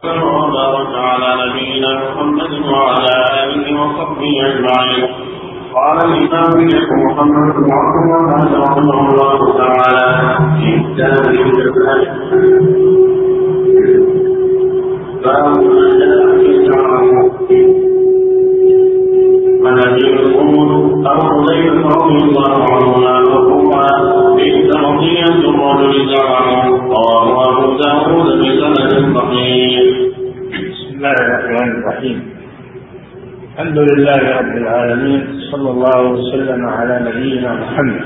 وبارك على نبينا محمد وعلى آله وصحبه أجمعين. قال الإمام محمد بن عبد الوهاب رحمه الله تعالى في كتابه الفتح باب ما جاء في التعارف عن أبي مسعود أبو حذيفة رضي الله عنهما مرفوعا بئس مطية الرجل زعمه رواه أبو داود بسند صحيح. بسم الله الرحمن الرحيم. الحمد لله رب العالمين، صلى الله وسلم على نبينا محمد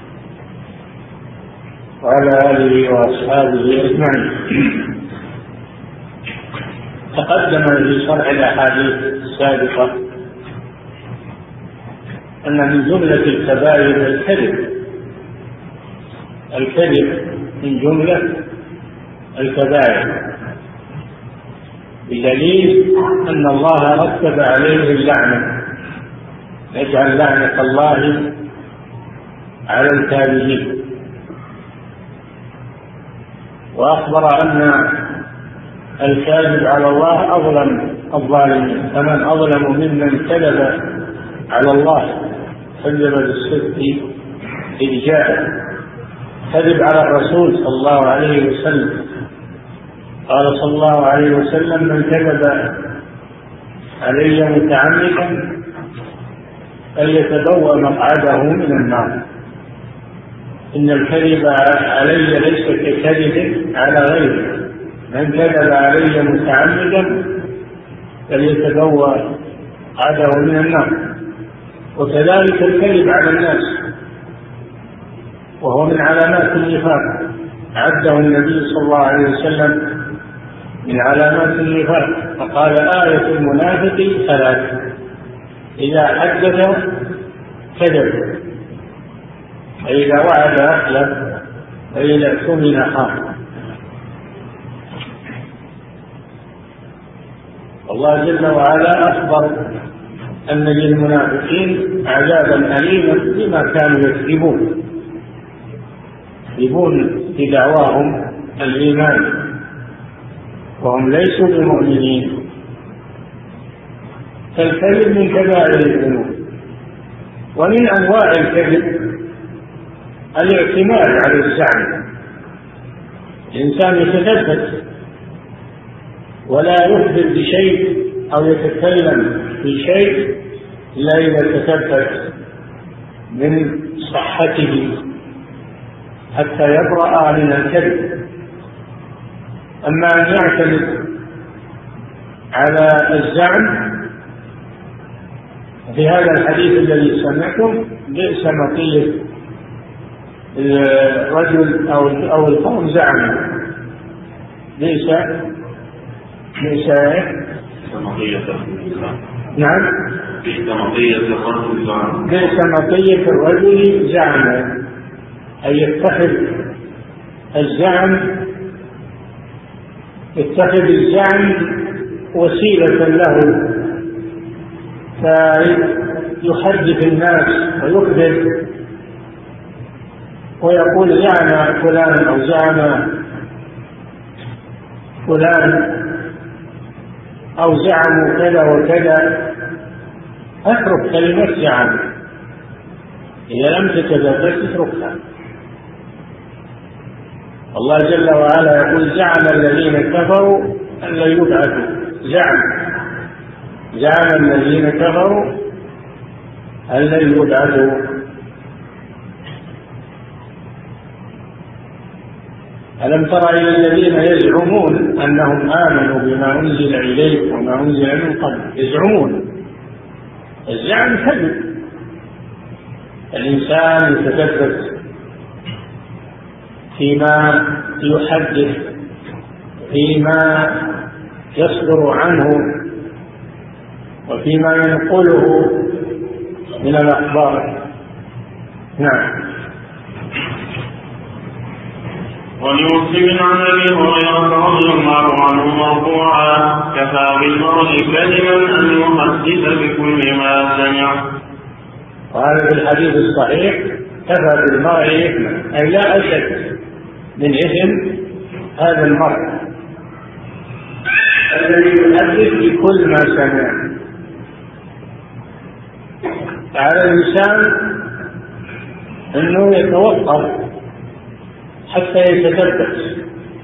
وعلى آله وأصحابه أجمعين. تقدم في شرح الأحاديث السابقة أن من جملة الكبائر الكذب من جملة الكبائر، بدليل أن الله رتب عليه اللعنة، يجعل لعنة الله على الكاذبين، وأخبر أن الكاذب على الله أظلم الظالمين، فمن أظلم ممن كذب على الله، كذب بالصدق إذ جاء، كذب على الرسول صلى الله عليه وسلم. قال صلى الله عليه وسلم: من كذب علي متعمدا فليتبوأ مقعده من النار. إن الكذب علي ليس ككذب على غيره، من كذب علي متعمدا فليتبوأ مقعده من النار. وكذلك الكذب على الناس، وهو من علامات النفاق، عده النبي صلى الله عليه وسلم من علامات النفاق، فقال: آية المنافق ثلاث: إذا حدث كذب، فإذا وعد أخلف، فإذا اؤتمن خان. الله جل وعلا أخبر أن للمنافقين عذابا أليما بما كانوا يكذبون في دعواهم الإيمان وهم ليسوا بمؤمنين. فالكذب من كبائر الذنوب. ومن أنواع الكذب الاعتماد على الزعم، الإنسان يتثبت ولا يخبر بشيء أو يتكلم في شيء إلا إذا تثبت من صحته حتى يبرأ من الكذب. أما أن يعتمد على الزعم في هذا الحديث الذي سمعتم: بئس مطية الرجل أو القوم زعما. بئس نعم، بئس مطية الرجل زعما، أي يتخذ الزعم وسيلة له، فيحدث الناس ويخبر ويقول: زعم فلان أو زعم فلان أو زعموا كذا وكذا. اترك كلمة زعم، إذا لم تتثبت اتركها. الله جل وعلا يقول: زعم الذين كفروا أن لن يبعثوا. زعم الذين كفروا أن لن يبعثوا. ألم تر إلى الذين يزعمون أنهم آمنوا بما أنزل إليك وما أنزل من قبل؟ يزعمون. الزعم كذب. الإنسان يتثبت فيما يحدث، فيما يصدر عنه، وفيما ينقله من الأخبار. نعم. ولمسلم عن ابي هريره رضي الله عنه مرفوعا: كفى بالمرء كذبا ان يحدث بكل ما سمع. وهذا في الحديث الصحيح: كفى بالمرء إثما، أي لا أشد من إثم هذا المرء الذي يحدث بكل ما سمع. على الإنسان أنه يتوقف حتى يتدبر،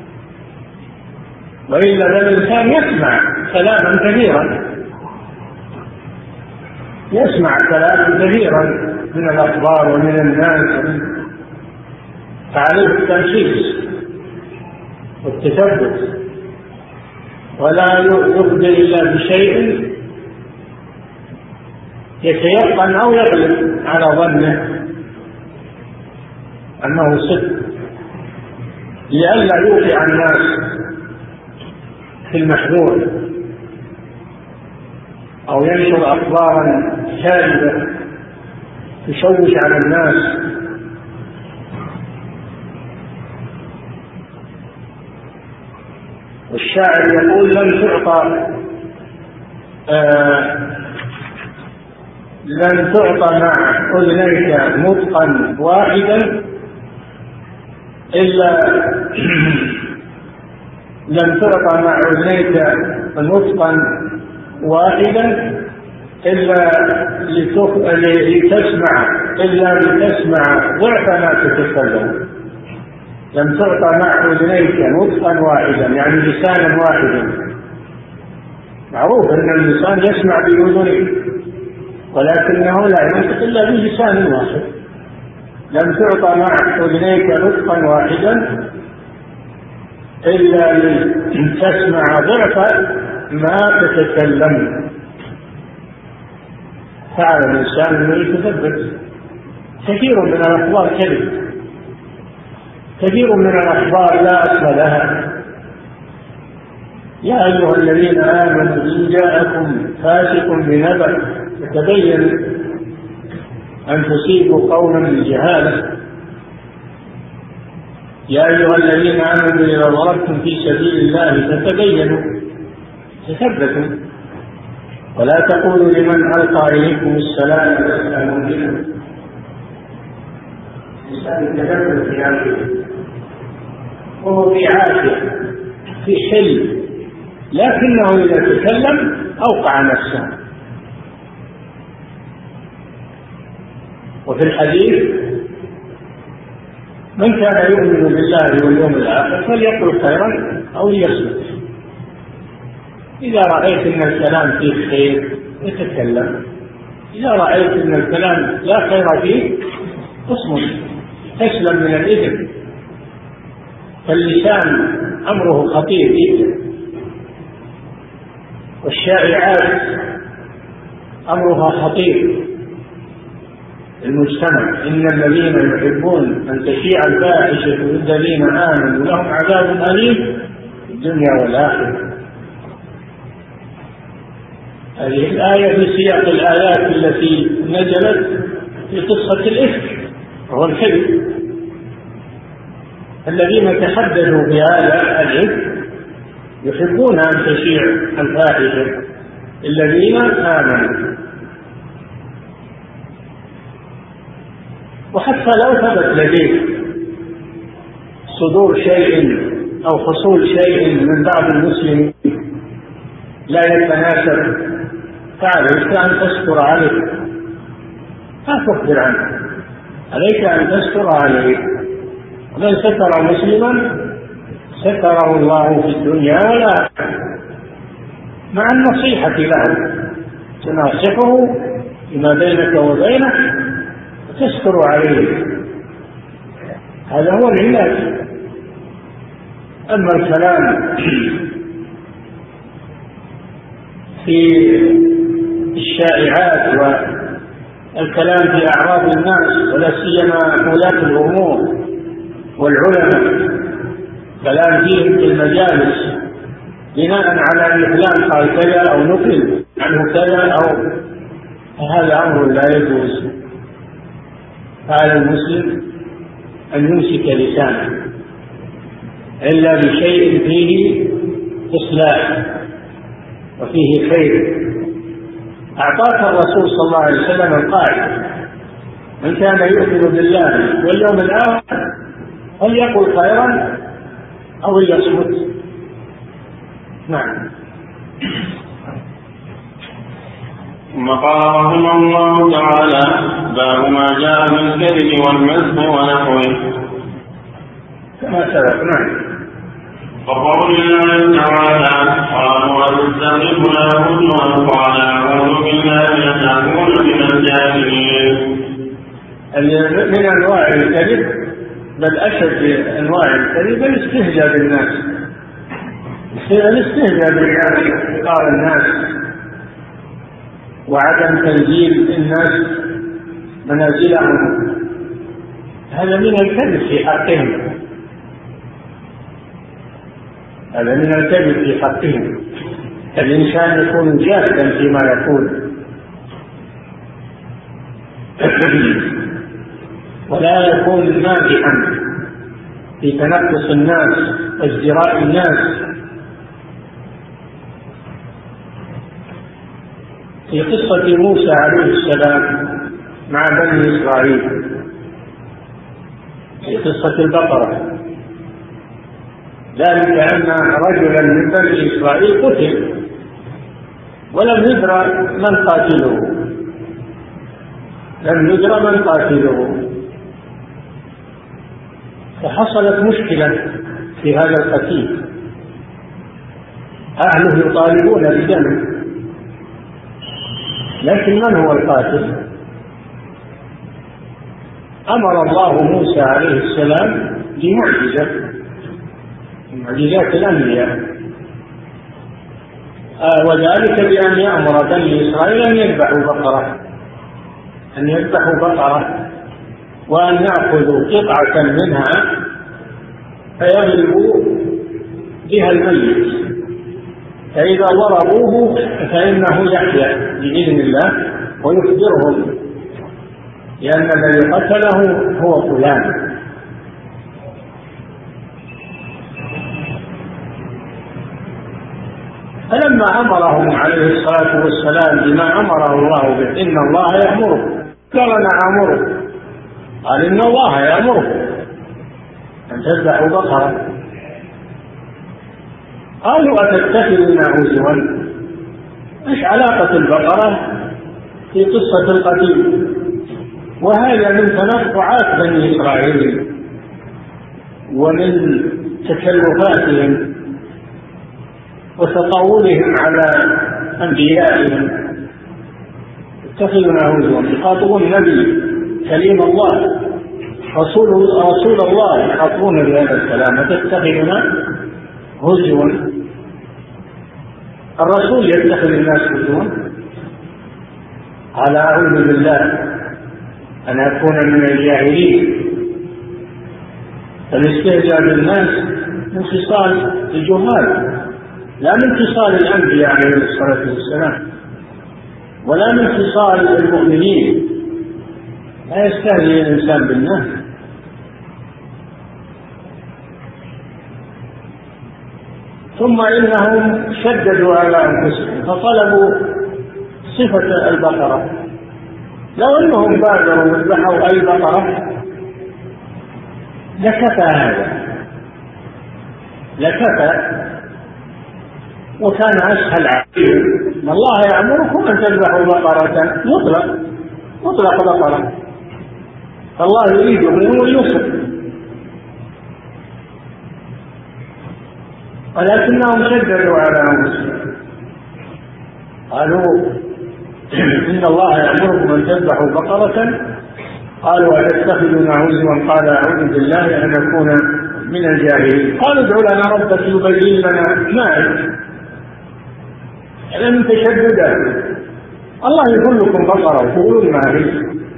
وإلا الإنسان يسمع كلاما كثيرا، يسمع كلاما كثيرا من الأخبار ومن الناس، فعليه التركيز والتثبت، ولا يبدأ إلا بشيء يتيقن أو يغلب على ظنه أنه صدق، لئلا يوقع الناس في المحذور أو ينشر أخبارا كاذبة تشوش على الناس. والشاعر يقول: لن تعطى مع أذنيك نطقا واحدا إلا لن تعطى مع أذنيك نطقا واحدا إلا لتسمع ضعف ما تتكلم. لم تعطى مع أذنيك نطقا واحدا يعني لسانا واحدا. معروف أن اللسان يسمع بأذنه، ولكنه لا ينطق إلا بلسان واحد. لم تعطى مع أذنيك نطقا واحدا إلا لتسمع ضعف ما تتكلم. فعل الإنسان أنه يتثبت. كثير من الأخبار كذب، كثير من الأخبار لا أصل لها. يا أيها الذين آمنوا إن جاءكم فاسق بنبأ فتبين أن تصيبوا قوما بجهالة. يا أيها الذين آمنوا إذا ضربتم في سبيل الله فتبينوا، تثبتوا، ولا تقولوا لمن ألقى إليكم السلام لست مؤمنا. الإنسان يتثبت في أمره وهو في عافية في حلم، لكنه إذا تكلم أوقع نفسه. وفي الحديث: من كان يؤمن بالله واليوم الآخر فليقل خيرا أو ليصمت. إذا رأيت أن الكلام فيه خير فتكلم، إذا رأيت أن الكلام لا خير فيه اصمت، تسلم من الإثم. فاللسان أمره خطير جدا، والشائعات أمرها خطير. المجتمع: إن الذين يحبون أن تشيع الفاحشة في الذين آمنوا لهم عذاب أليم في الدنيا والآخرة. هذه الآية في سياق الآيات التي نزلت في قصة الإفك وهو الكذب. الذين تحدثوا بهذا الإفك يحبون أن تشيع الفاحشة الذين آمنوا. وحتى لو ثبت لديه صدور شيء أو حصول شيء من بعض المسلمين لا يتناسب، فعليك أن تستر عليه، لا تخبر عنه، عليك أن تستر عليه. ومن ستر مسلما ستره الله في الدنيا والآخرة، مع النصيحة له، تناصحه فيما بينك وبينه وتستر عليه. هذا هو العلاج. أما الكلام في الشائعات والكلام في أعراض الناس ولا سيما ولاة الأمور والعلماء، كلام فيهم في المجالس بناء على أن فلان قال كذا أو نقل عنه كذا أو هذا أمر لا يجوز. فعلى المسلم أن يمسك لسانه إلا بشيء فيه إصلاح وفيه خير. أعطاك الرسول صلى الله عليه وسلم القاعدة: من كان يؤمن بالله واليوم الآخر فليقل خيرا أو ليصمت. نعم. ثم قال رحمه الله تعالى: باب ما جاء من الكذب والمزح ونحوه. كما سبق. نعم. وقول الله تعالى: قالوا أتستغفر لهم وقال أعوذ بالله أن أكون من الجاهلين. من أنواع الكذب، بل أشد أنواع الكذب الاستهزاء بالناس، قال الناس، وعدم تنزيل الناس منازلهم، هذا من الكذب في حقهم، هذا من الكذب في حقهم. الإنسان يكون جاهلا فيما يقول ولا يكون مادحا في تنقص الناس وازدراء الناس. في قصة موسى عليه السلام مع بني إسرائيل، في قصة البقرة، ذلك أن رجلا من بني إسرائيل قتل ولم يدرى من قاتله، فحصلت مشكلة في هذا القتيل، أهله يطالبون بدمه، لكن من هو القاتل؟ أمر الله موسى عليه السلام بمعجزة من معجزات الأنبياء، وذلك بأن يأمر بني إسرائيل أن يذبحوا بقرة وأن يأخذوا قطعة منها فيغلبوا بها الميت، فإذا ضربوه فإنه يحيا بإذن الله ويخبرهم لأن الذي قتله هو فلان. فلما أمرهم عليه الصلاة والسلام بما أمره الله به: إن الله يأمره، قال: أنا أمره. قال: إن الله يأمره أن تذبحوا بقرة. قالوا: أتتخذنا هزوا؟ إيش علاقة البقرة في قصة القتيل؟ وهذا من تنطعات بني إسرائيل ومن تكلفاتهم وتطاولهم على أنبيائهم. اتخذنا هزوا، يخاطبون النبي كليم الله رسول الله، يخاطبون بهذا الكلام: تتخذنا هزوا. الرسول يتخذ الناس هزوا؟ قال: أعوذ بالله أن أكون من الجاهلين. الاستهزاء بالناس من خصال الجهال، لا من خصال الأنبياء عليهم الصلاة والسلام، ولا من خصال المؤمنين. لا يستهزئ الإنسان بالناس. ثم إنهم شددوا على أنفسهم فطلبوا صفة البقرة. لو أنهم بادروا وذبحوا أي بقرة لكفى هذا، وكان أسهل عليهم. الله يأمركم أن تذبحوا بقرة، مطلق بقرة، فالله يريدهم اليسر، ولكنهم شددوا على أنفسهم. قالوا: إن الله يأمركم أن تذبحوا بقرة. قالوا: أتتخذنا هزوا؟ قال: أعوذ بالله أن أكون من الجاهلين. قالوا: ادع لنا ربك يبين لنا ما هي. لم تشددا، الله يقول لكم بقرة وتقولون ما هي.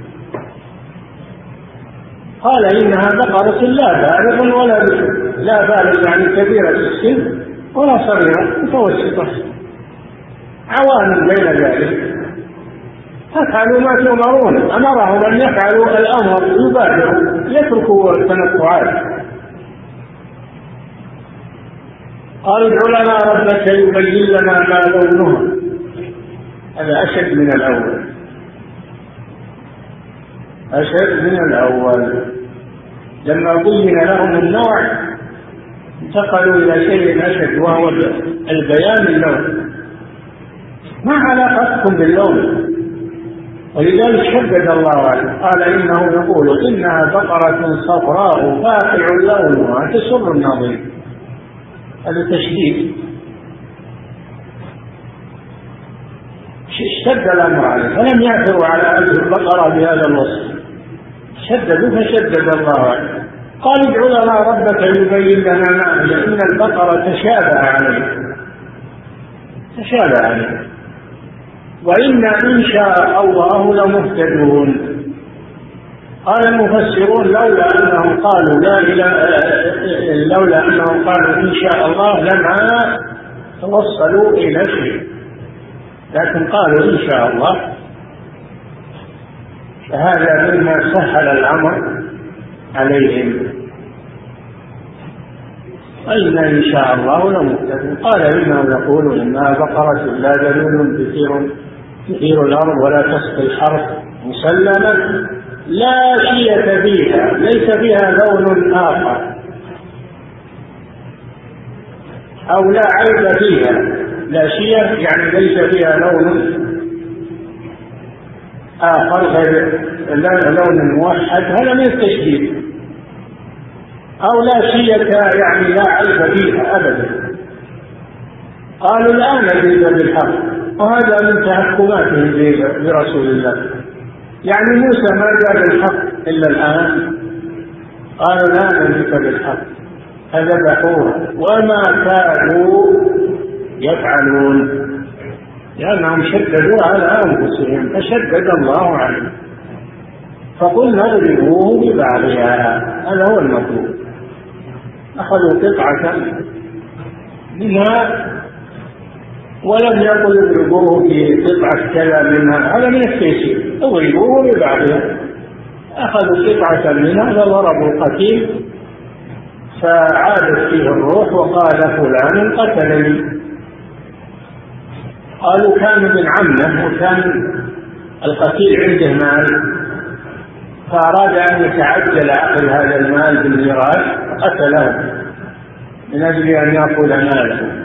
قال: إنها بقرة لا بالغ ولا بكر. لا بالغ يعني كبيرة السن، ولا صغيرة متوسطة، عوام بين ذلك. فافعلوا ما تؤمرون. أمرهم أن يفعلوا الأمر، يبادروا، يتركوا التنطعات. قالوا: ادع لنا ربك يبين لنا ما لونها. هذا أشد من الأول. لما بين لهم النوع انتقلوا إلى شيء أشد، وهو البيان اللون. ما علاقتكم باللون؟ ولذلك شدد الله عليه قال إنه يقول إنها بقرة صفراء فاقع لونها تسر الناظرين. هذا تشديد، اشتد الأمر عليه، فلم يعثروا على هذه البقرة بهذا الوصف، شددوا فشدد الله عليه. قال ادع لنا ربك يبين لنا ما هي إن البقرة تشابه عليه وإنا إن شاء الله لمهتدون. قال المفسرون لولا أنهم قالوا إن شاء الله لما توصلوا إلى شيء، لكن قالوا إن شاء الله، فهذا مما سهل الأمر عليهم. أين إن شاء الله لمهتدون. قال إنه يقول إنها بقرة لا ذلول تثير الأرض ولا تسقي الحرث مسلمة لا شية فيها ليس فيها لون آخر أو لا عيب فيها. لا شية يعني ليس فيها لون آخر غير لون موحد، هذا من التشديد. أو لا شية يعني لا عيب فيها أبدا. قالوا الآن جئت بالحق، وهذا من تحكماتهم برسول الله. يعني موسى ما جاء بالحق إلا الآن، قالوا الآن جئت بالحق، فذبحوها وما كانوا يفعلون لأنهم شددوا على أنفسهم فشدد الله عليهم. فقلنا اضربوه ببعضها، هذا هو المطلوب. أخذوا قطعة منها ولم يقل اضربوه بقطعة كذا منها، هذا من التيسير، اضربوه ببعضها. أخذوا قطعة منها فضربوا القتيل فعادت فيه الروح وقال فلان قتلني. قالوا كان من عمه وكان القتيل عنده مال، فأراد أن يتعجل أخذ هذا المال بالميراث فقتله من أجل أن يأخذ ماله.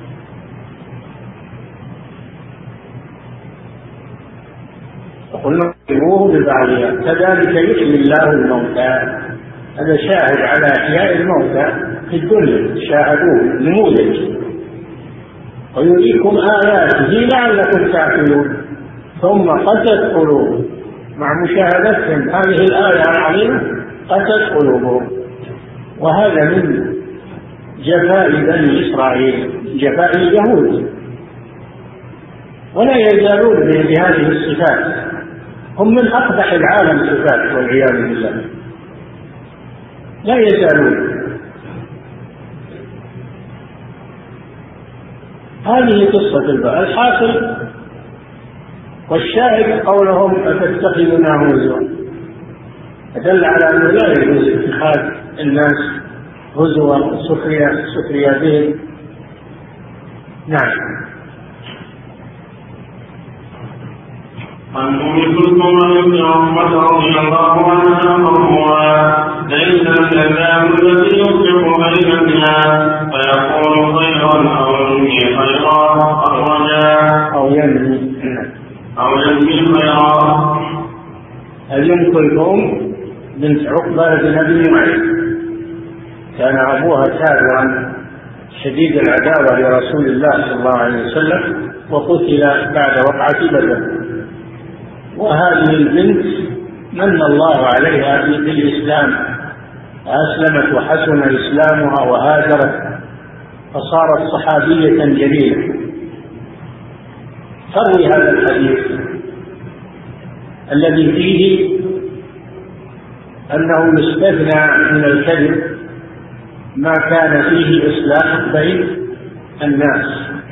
فقلنا اضربوه ببعضها كذلك يحيي الله الموتى. هذا شاهد على إحياء الموتى في الدنيا، شاهدوه نموذج. ويريكم آياته لعلكم تعقلون ثم قست قلوبهم. مع مشاهدتهم هذه الآية العظيمة قست قلوبهم. وهذا من جفاء بني إسرائيل، جفاء اليهود، ولا يزالون بهذه الصفات. هم من أقبح العالم صفات والعياذ بالله، لا يزالون. هذه قصة البقرة. الحاصل والشاهد قولهم أتتخذنا هزوا، دل على أنه لا يجوز اتخاذ الناس هزوا سخرية بهم. نعم. عن أم كلثوم بن عقبة رضي الله عنها مرفوعا ليس الكذاب الذي يصلح بين الناس فيقول خيرا أو ينمي خيرا أو ينمي خيرا. أم كلثوم بنت عقبة بن أبي معيط كان أبوها كافرا شديد العداوة لرسول الله صلى الله عليه وسلم، وقتل بعد وقعة بدر. وهذه البنت من الله عليها بالإسلام، أسلمت وحسن إسلامها وهاجرت فصارت صحابية جليلة. تروي هذا الحديث الذي فيه أنه يستثنى من الكذب ما كان فيه إصلاح بين الناس.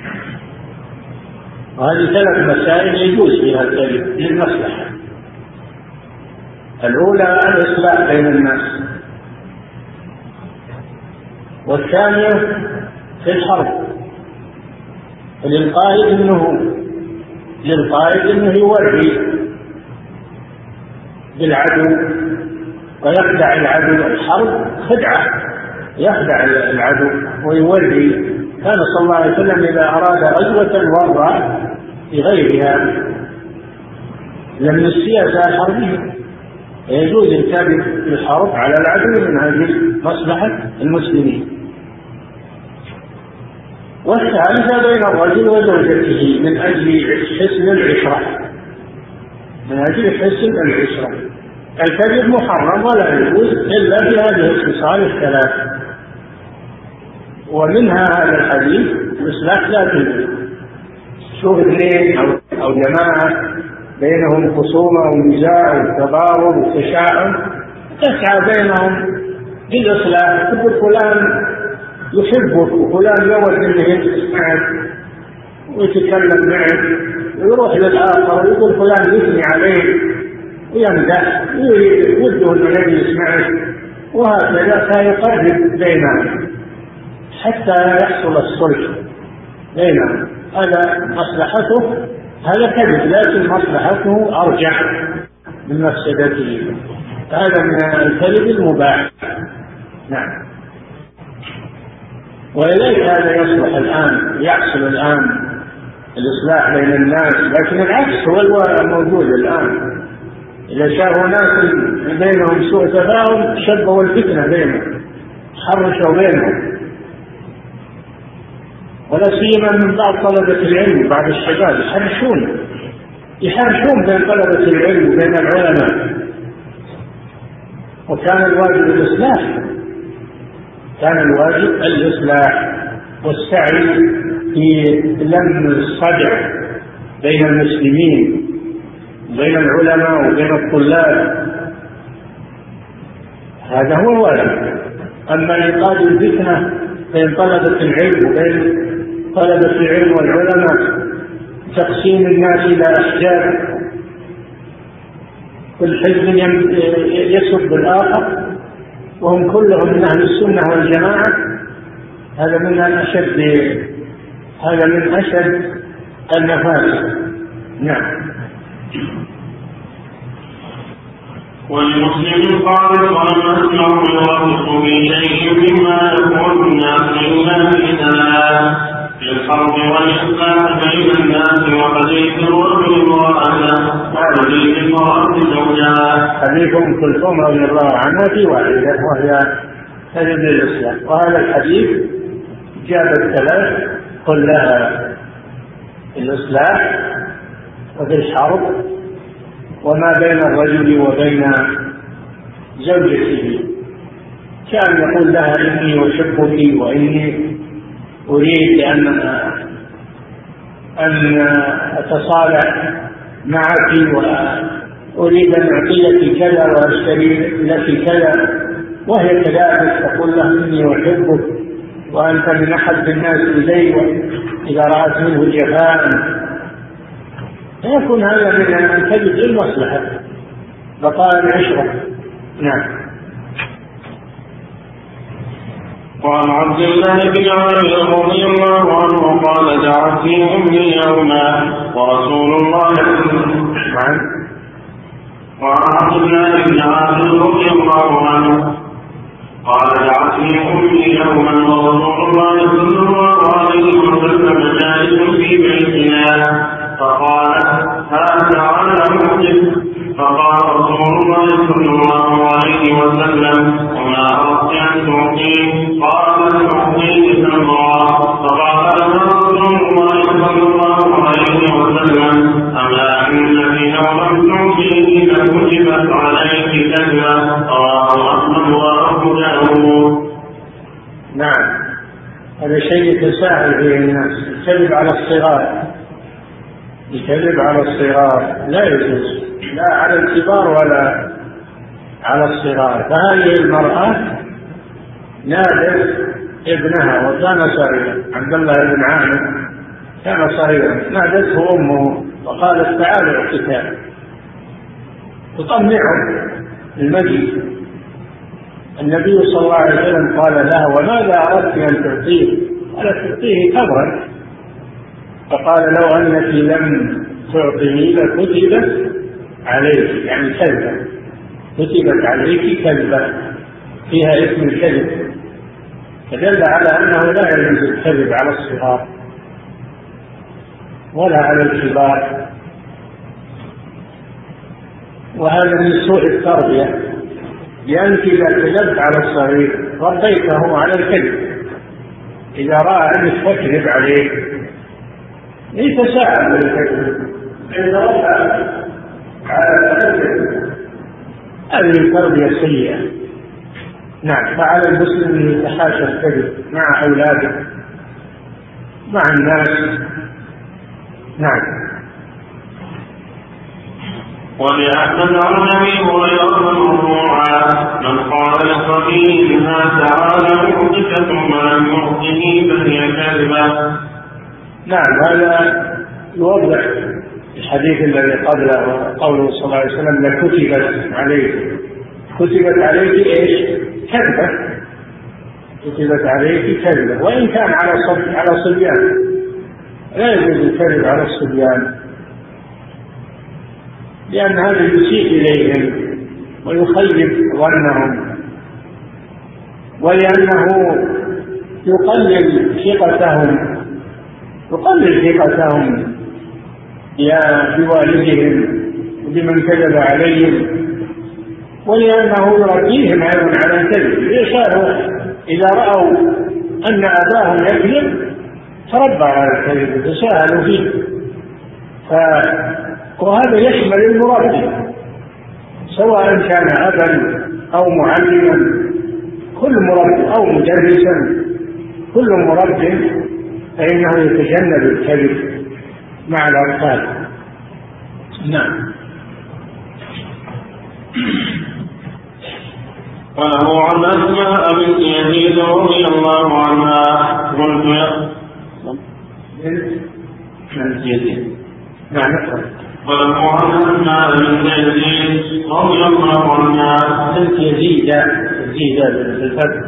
وهذه 3 مسائل يجوز فيها الكذب للمصلحة. الأولى الإصلاح بين الناس، والثانية في الحرب للقائد أنه يوري بالعدو ويخدع العدو. الحرب خدعة، يخدع العدو ويوري. كان صلى الله عليه وسلم إذا أراد غزوة ورى بغيرها، لأن السياسة حربية، يجوز الكذب في الحرب على العدو من أجل مصلحة المسلمين. والثالثة بين الرجل وزوجته من أجل حسن العشرة، من أجل حسن العشرة. الكذب محرم ولا يجوز إلا بهذه الخصال الثلاث، ومنها هذا الحديث: الإصلاح لا تجوز. شوف اثنين أو جماعة بينهم خصومة ونزاع وتضارب وتشاؤم، تسعى بينهم بالإصلاح، تقول فلان يحبك وفلان يود أنه يسمعك ويتكلم معك، ويروح للآخر ويقول فلان يثني عليه ويمدح ويوده أنه يسمعك، وهكذا فيقرب بينهم حتى يحصل الصلح بينهم. هذا مصلحته، هذا كذب، لكن مصلحته أرجح من مفسدته. هذا من الكذب المباح. نعم. ولذلك هذا يصلح الآن، يحصل الآن الإصلاح بين الناس، لكن العكس هو الموجود الآن. إذا شافوا ناس بينهم سوء تفاهم شبوا الفتنة بينهم، حرشوا بينهم، ولا سيما من بعض طلبة العلم، بعض الشباب يحرشون بين طلبة العلم وبين العلماء. وكان الواجب الإصلاح، كان الواجب الإصلاح والسعي في لم الصدع بين المسلمين، بين العلماء وبين الطلاب، هذا هو الواجب. أما إيقاد الفتنة بين طلبة العلم وبين طلبة العلم والعلماء، تقسيم الناس إلى أحزاب، كل حزب يسب الآخر وهم كلهم من أهل السنة والجماعة، هذا من أشد النفاذ. نعم. ولمسلم قال: ولم أسمع يوافق في شيء مما يقول الناس إلا في الحرب والإصلاح بين الناس، وحديث الرجل امرأته وحديث المرأة زوجها. حديث أم كلثوم رضي الله عنها في واحدة، وهي سبب الإصلاح. وهذا الحديث جاب الثلاث كلها: الإصلاح وفي الحرب وما بين الرجل وبين زوجته. كان يقول لها: إني أحبك وإني أريد أن أتصالح معك، وأريد أن أعطيك كذا وأشتري لك كذا، وهي كذلك تقول له: إني أحبك وأنت من أحب الناس إلي، إذا رأت منه جفاء. يكون هذا من أن تجد المصلحة بقاء العشرة. نعم. وعن عبد الله بن عامر رضي الله عنه قال: دعتني أمي يوما ورسول الله وعن عبد الله بن عامر رضي الله عنه قال: دعتني أمي يوما ورسول الله صلى الله عليه وسلم جالس في بيتنا، فقالت: هذا على مسلم. فقال رسول الله صلى الله عليه وسلم: وما أردت أن تعطيه؟ قال: تعطيه تمرا. فقال رسول الله صلى الله عليه وسلم: أما إنك لو لم تعطيه لكتبت عليك كذبة. رواه أحمد وأبو داود. نعم. هذا شيء يتساهل فيه الناس، الكذب على الصغار، الكذب على الصغار لا يجوز، لا على الكبار ولا على الصغار. فهذه المرأة نادت ابنها وكان صغيرا، عبد الله بن عامر كان صغيرا، نادته أمه وقالت: تعالوا الكتاب، تطمعه المجيء. النبي صلى الله عليه وسلم قال لها: وماذا أردت أن تعطيه؟ قالت: تعطيه تمرا. فقال: لو أنك لم تعطيه لكتبت عليك، يعني كذبة، كتبت عليك كذبة فيها اسم الكذب، فدل على أنه لا يجوز الكذب على الصغار. ولا على الكبار، وهذا من سوء التربية، لأنك إذا كذبت على الصغير ربيته على الكذب، إذا رأى أنك تكذب عليه يتساءل بالكذب، إذا رأى على الكذب هذه التربية سيئة. نعم. فعلى المسلم أن يتحاشى الكذب مع أولاده مع الناس. نعم. ولأحمد عن أبي هريرة مرفوعا من قال لصبي إنها تعالى مؤتة ما لم يعطه فهي كذبة. نعم. هذا يوضح الحديث الذي قبله قوله صلى الله عليه وسلم لكتبت عليك ايش؟ كذبة. كتبت عليك كذبة، وإن كان على صبيان لا يجوز الكذب على الصبيان، لأن هذا يسيء إليهم ويخيب ظنهم، ولأنه يقلل ثقتهم بوالدهم وبمن كذب عليهم، ولأنه يربيهم أيضا على الكذب. إذا رأوا أن أباهم يكذب تربى على الكذب تساهلوا فيه. وهذا يشمل المربي سواء كان أبا أو معلما، كل مربي أو مدرسا، كل مربي فإنه يتجنب الكذب مع الأطفال. نعم. وله عن أسماء بنت يزيد رضي الله عنها قلت بنت يزيد. نعم. وله عن أسماء بنت يزيد رضي الله عنها بنت يزيد بالفتح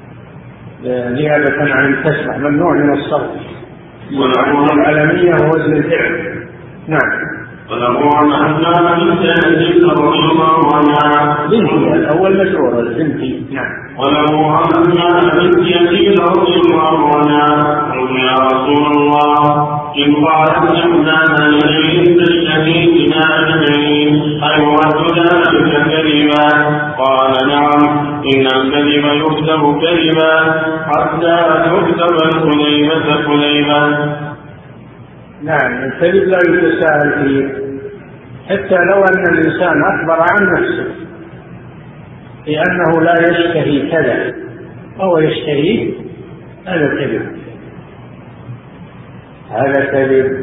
نيابة عن الكسرة، ممنوع من الصرف، العالمية ووزن الفعل. نعم. وله عن أسماء بنت يزيد رضي الله عنها بنتي الأول مشهور البنتي. نعم. وله عن أسماء بنت يزيد رضي الله عنها قلت يا رسول الله إن قالت إحدانا لشيء تشتكي بنا أجمعين أيرد ذلك كذبا؟ قال نعم إن الكذب يكتب كذبا حتى تكتب الكذيبة كذيبا. نعم. الكذب لا يتساهل فيه، حتى لو أن الإنسان أخبر عن نفسه لأنه لا يشتهي كذا وهو يشتهي، هذا كذب.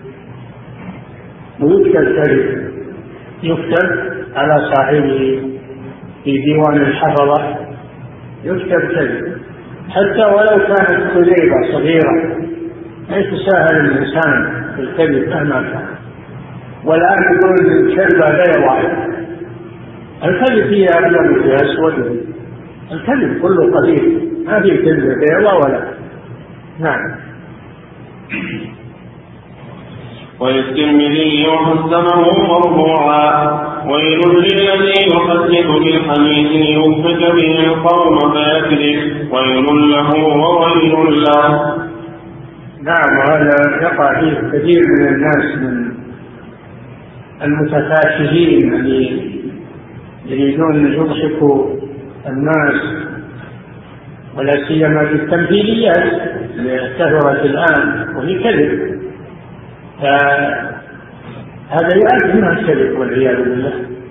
يكتب على صاحبه في ديوان الحفظة، يكتب كذب حتى ولو كانت كذيبة صغيرة، لا يتساهل الإنسان بالكذب مهما كان. والآن يقول الكذبة بيضاء، الكذب فيها أبيض وفيها أسود، الكذب كله قليل، ما في كذبة بيضاء ولا. نعم. وللترمذي وحسنه مرفوعا ويل للذي يحدث بالحديث يوفق به القوم فيكذب ويل له وويل له. نعم. وهذا يقع فيه كثير من الناس من المتفاكهين الذين يريدون يضحكوا الناس، ولا سيما في التمثيليات اللي كثرت الآن وهي كذب، فهذا يؤدي منها الكذب والعياذ بالله،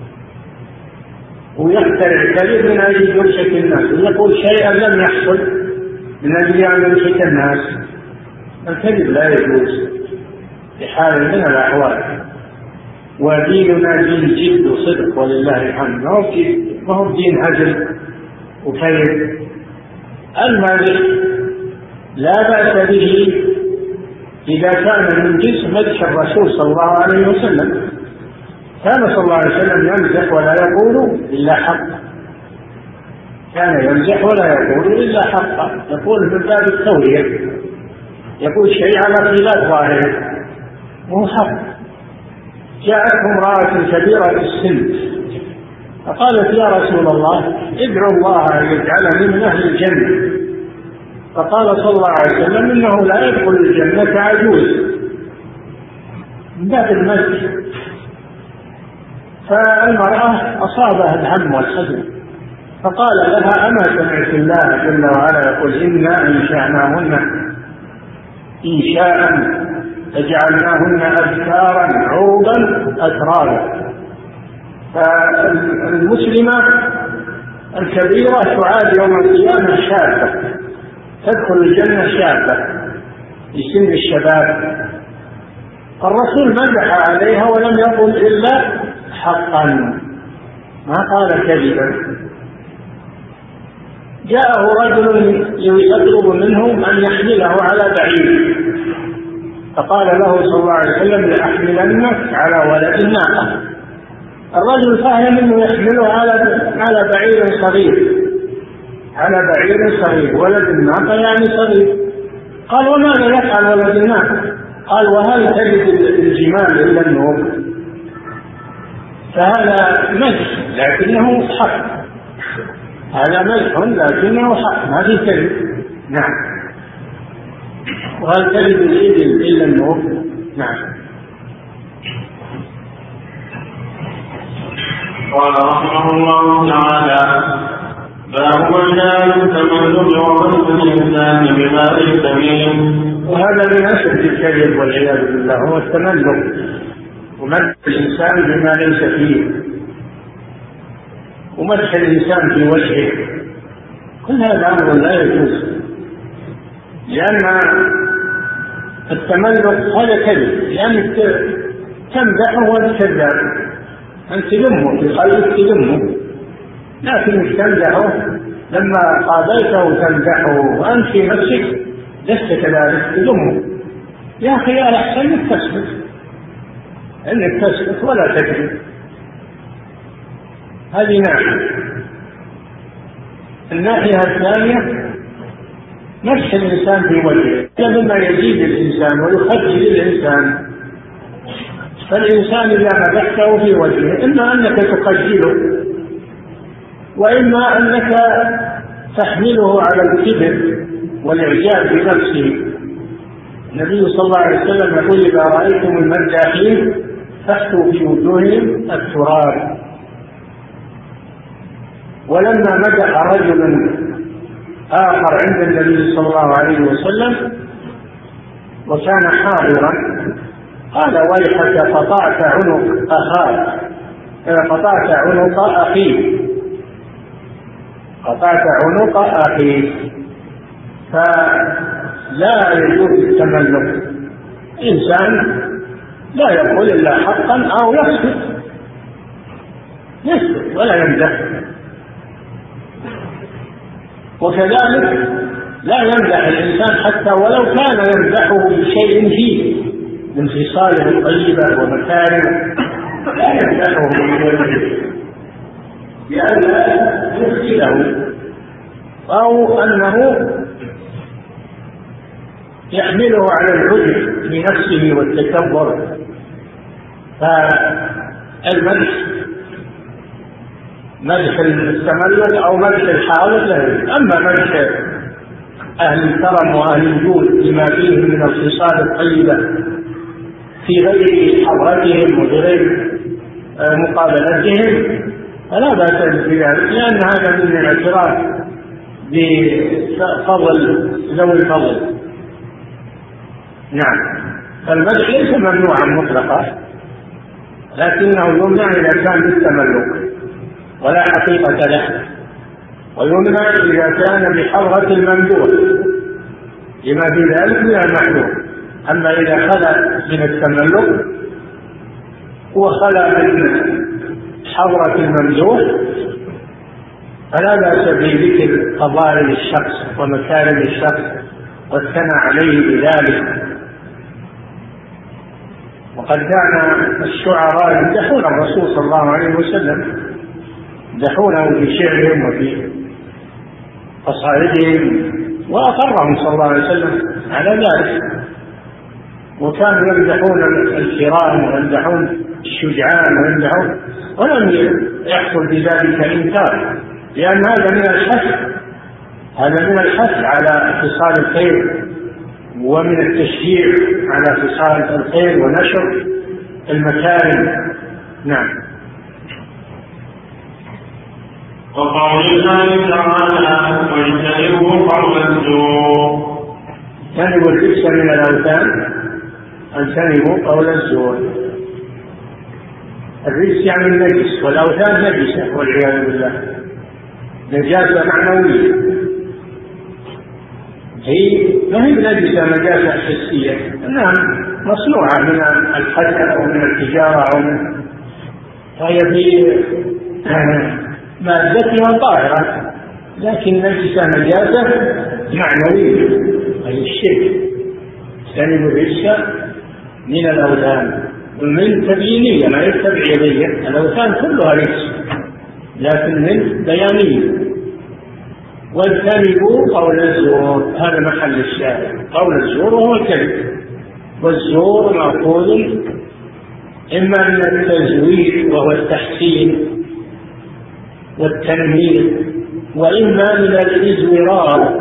ويخترع الكذب من أجل يضحك الناس ويقول شيئا لم يحصل من أجل أن يضحك الناس. الكذب لا يجوز بحال من الأحوال، وديننا دين جد وصدق ولله الحمد، ما هو دين هزل وكذب. المدح لا بأس به إذا كان من جنس مدح الرسول صلى الله عليه وسلم، كان صلى الله عليه وسلم يمزح ولا يقول إلا حقا، يقول من باب التورية، يقول شيء على خلاف ظاهره وهو حق. جاءتهم امرأة كبيرة السن فقالت يا رسول الله ادعو الله أن يجعلني من أهل الجنة، فقال صلى الله عليه وسلم إنه لا يدخل الجنة عجوز باب المسح. فالمرأة أصابها الهم والحزن، فقال لها: أما سمعت الله جل وعلا يقول: إنا أنشأناهن إنشاء فجعلناهن أبكارا عربا أترابا. فالمسلمة الكبيرة تعاد يوم القيامة شابة، تدخل الجنة شابة في سن الشباب. الرسول مدح عليها ولم يقل إلا حقا، ما قال كذبا. جاءه رجل يطلب منه أن يحمله على بعير، فقال له صلى الله عليه وسلم: لأحملنك على ولد الناقة. الرجل فهم أنه يحمله على بعير صغير، على بعير صغير، ولد الناقة يعني صغير. قال: وماذا يفعل ولد الناقة؟ قال: وهل تجد الجمال إلا النور؟ فهذا مزح لكنه حق، هذا مزح لكنه حق، ما في كذب. نعم. وهل تجد الإبل إلا النور؟ نعم. قال رحمه الله تعالى: باب ما جاء في التملك ووصف الإنسان بما ليس منه. وهذا من أشد الكذب والعياذ بالله، هو التملك ومدح الإنسان بما ليس فيه، ومدح الإنسان في وجهه، كل هذا أمر لا يجوز، لأن التملك هذا كذب، لأنك تمدحه وتكذب، أنت تلمه في قلبك تلمه، لكنك تمدحه لما قابلته تمدحه وأنت في نفسك لست كذلك تلمه. يا أخي الأحسن أنك تسكت، أنك تسكت ولا تكذب. هذه ناحية. الناحية الثانية مدح الإنسان في وجهه، هذا مما يزيد الإنسان ويخجل الإنسان. فالإنسان إذا مدحته في وجهه إما أنك تخجله، وإما أنك تحمله على الكبر والإعجاب بنفسه. النبي صلى الله عليه وسلم يقول: إذا رأيتم المداحين فاحثوا في وجوههم التراب. ولما مدح رجل آخر عند النبي صلى الله عليه وسلم وكان حاضرا قال: ويحك قطعت عنق أخاك، قطعت عنق أخيك، قطعت عنق أخيك. فلا يجوز التملك. إنسان لا يقول إلا حقا أو يسكت ولا يمدح. وكذلك لا يمدح الإنسان حتى ولو كان يمدحه بشيء فيه من خصاله الطيبة ومكارمه، لا يمدحه بشيء لئلا يخجله، أو أنه يحمله على العجب بنفسه والتكبر. فالمدح مدح التملك أو مدح الحاضر له. أما مدح أهل الكرم وأهل الجود لما فيه من الخصال الطيبة في غير حضرتهم وغير مقابلتهم فلا بأس بذلك، لأن هذا من الاعتراف بفضل ذوي الفضل. نعم. فالمدح ليس ممنوعا مطلقا، لكنه يمنع إذا كان بالتملك ولا حقيقة له، ويمنع إذا كان بحضرة الممدوح لما في ذلك من المحذور. أما إذا خلا من التملك وخلا من حضرة الممدوح فلا بأس بذكر فضائل الشخص ومكارم الشخص والثناء عليه بذلك. وقد كان الشعراء يمدحون الرسول صلى الله عليه وسلم، يمدحونه في شعرهم وفي قصائدهم، وأقرهم صلى الله عليه وسلم على ذلك. وكانوا يمدحون الكرام ويمدحون الشجعان ويمدحون، ولم يحصل بذلك إنكار، لأن هذا من الحث على خصال الخير ومن التشجيع على خصال الخير ونشر المكارم. نعم. وقول الله تعالى واجتنبوا قول الزور، اجتنبوا الرجس من الأوثان، اجتنبوا قول الزور. الرجس يعني النجس، والأوثان نجسة والعياذ بالله، نجاسة معنوية، هي ما هي نجسة نجاسة حسية، انها مصنوعة من الحجر او من الحجارة او من، فهي في مادتها طاهرة، لكن نجسة نجاسة معنوية، أي الشرك. اجتنبوا الرجس من الأوثان، من تبيينية ما تبعيضية، الأوثان كلها رجس لكن من بيانية. واجتنبوا قول الزور، هذا محل الشاهد، قول الزور وهو الكذب، والزور مأخوذ إما من التزوير وهو التحسين والتنمير، وإما من الإزورار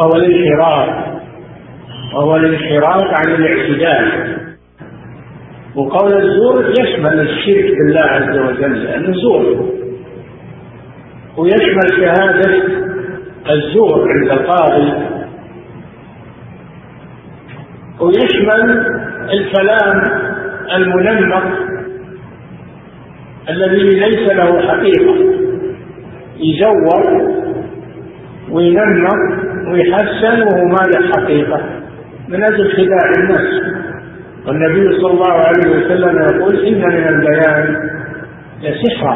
وهو الانحراف عن الاعتدال. وقول الزور يشمل الشرك بالله عز وجل لأنه زور، ويشمل شهادة الزور عند القاضي، ويشمل الكلام المنمق الذي ليس له حقيقة، يزور وينمق ويحسن وهو ما له حقيقة من أجل خداع الناس. والنبي صلى الله عليه وسلم يقول إن من البيان لسحرا.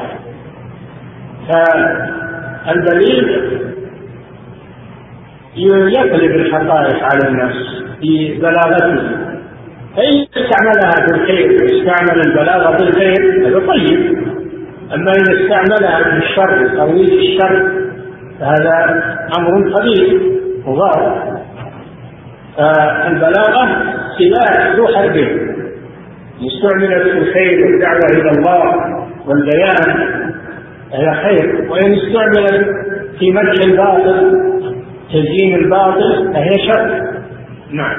فالبليغ يقلب الحقائق على الناس ببلاغته، فإن استعملها بالخير استعمل البلاغة بالخير هذا طيب، أما إن استعملها بالشر ترويج الشر فهذا أمر قبيح وضار. فالبلاغة سلاح ذو حدين، استعملت في الخير والدعوة إلى الله والبيان هي خير، وإن استعملت في مدح الباطل تزيين الباطل فهي شر. نعم.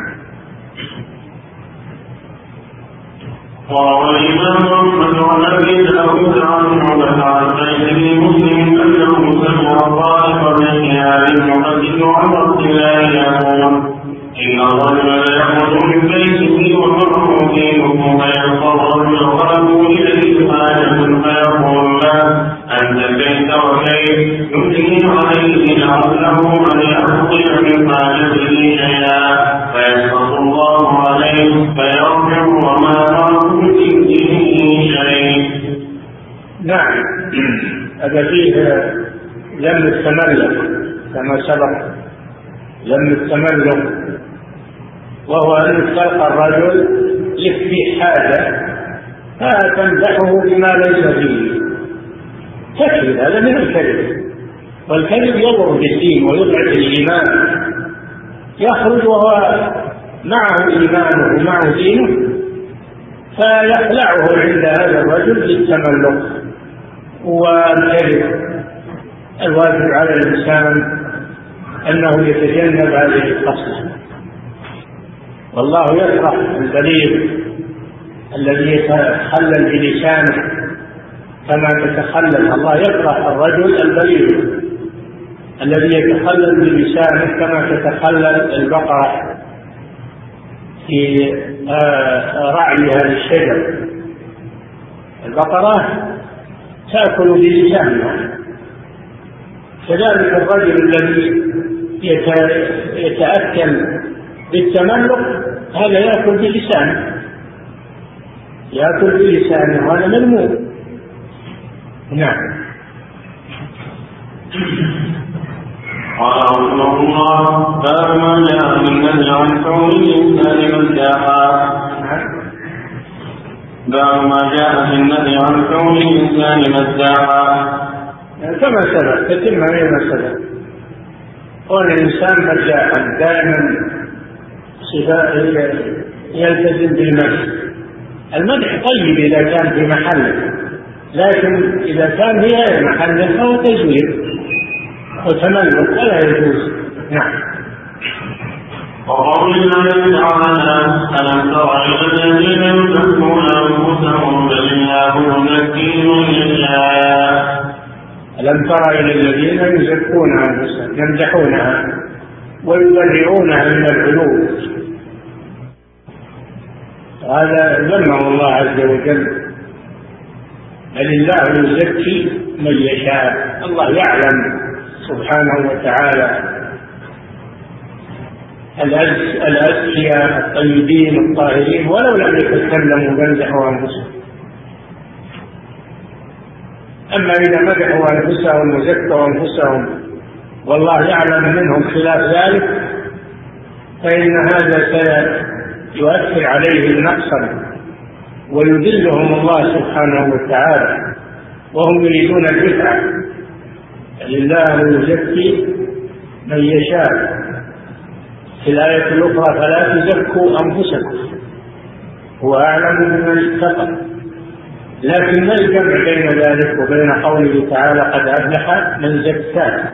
وروى الإمام أحمد عن أبي داود عن عبد عن سيد مسلم أنه سمع طائفة من خيار المحدث عن رسول الله يقول إن الرجل يخرج من بيته ومعه دينه فيلقى الرجل غلبه إليه حاجة فيقول له أنت كيف وكيف، يمكن عليه لعله أن يأخذ من حاجته شيئا فيسخط الله عليه فيرجع وما معه من دينه شيء. نعم. هذا فيه لم التملق كما سبق، لم التملق وهو أن تلقى الرجل يكفي حاجة فتمدحه بما ليس فيه، تكذب، هذا من الكذب، والكذب يضر بالدين ويضعف الإيمان. يخرج وهو معه إيمانه ومعه دينه فيخلعه عند هذا الرجل بالتملق والكذب. الواجب على الإنسان أنه يتجنب هذه الخصلة، والله يكره البليغ الذي يتخلل بلسانه كما تتخلل، الله يكره الرجل البليغ الذي يتخلل بلسانه كما تتخلل البقرة في رعيها للشجر. البقرة تأكل بلسانها، كذلك الرجل الذي يتأكل بالتملق هذا يأكل بلسانه، وهذا مذموم. نعم. قال رحمه الله باب ما جاء في النهي عن كون الإنسان مزاحا. باب ما جاء في النهي عن كون الإنسان مزاحا كما سبق، تتم عليه ما سبق. كون الإنسان مزاحا دائما يلتزم بالمدح. المدح طيب إذا كان في محله، لكن إذا كان في غير محله فهو تزوير وتملق ولا يجوز. نعم. وقول الله تعالى ألم تر إلى الذين يزكون أنفسهم لم تر إلى الذين يزكون أنفسهم يمدحونها ويبرئونها من العيوب. هذا ذمه الله عز وجل. بل الله يزكي من يشاء. الله يعلم سبحانه وتعالى الأزكياء الطيبين الطاهرين ولو لم يتكلموا بمدحوا أنفسهم. أما إذا مدحوا أنفسهم وزكوا أنفسهم والله يعلم منهم خلاف ذلك فإن هذا سيؤثر عليهم نقصا ويذلهم الله سبحانه وتعالى وهم يريدون الرفعة. لله يزكي من يشاء. في الآية الأخرى فلا تزكوا أنفسكم هو أعلم بمن اتقى. لكن ما الجمع بين ذلك وبين قوله تعالى قد أفلح من زكاها؟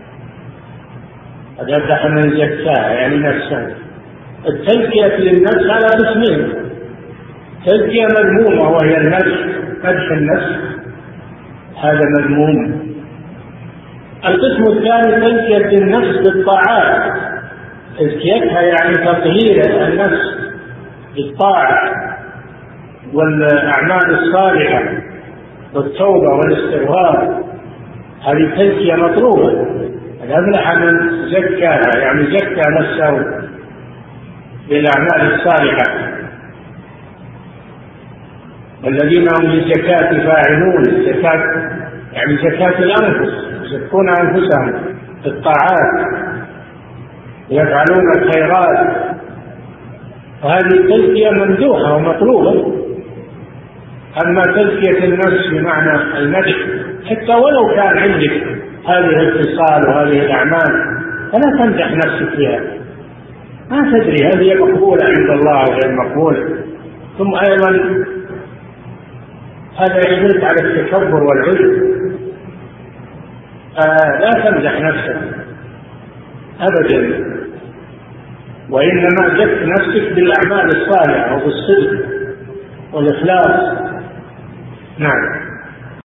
قد أفلح من زكاها يعني نفسه. التزكية للنفس على قسمين: تزكية مذمومة وهي مدح النفس، هذا مذموم. القسم الثاني تزكية النفس بالطاعات، تزكيتها يعني تطهير النفس بالطاعة والأعمال الصالحة والتوبة والاستغفار. هذه تزكية مطلوبة. قد أفلح من زكاها يعني زكى نفسه بالأعمال الصالحة. والذين هم للزكاة فاعلون. الزكاة يعني زكاة الأنفس، يزكون أنفسهم بالطاعات ويفعلون الخيرات. وهذه التزكية ممدوحة ومطلوبة. أما تزكية النفس بمعنى المدح حتى ولو كان عندك هذه الخصال وهذه الأعمال فلا تمدح نفسك فيها، ما تدري هل هي مقبولة عند الله غير مقبولة. ثم أيضا هذا يدل على التكبر والعجب. لا تمدح نفسك أبدا، وإنما زك نفسك بالأعمال الصالحة وبالصدق والإخلاص. نعم.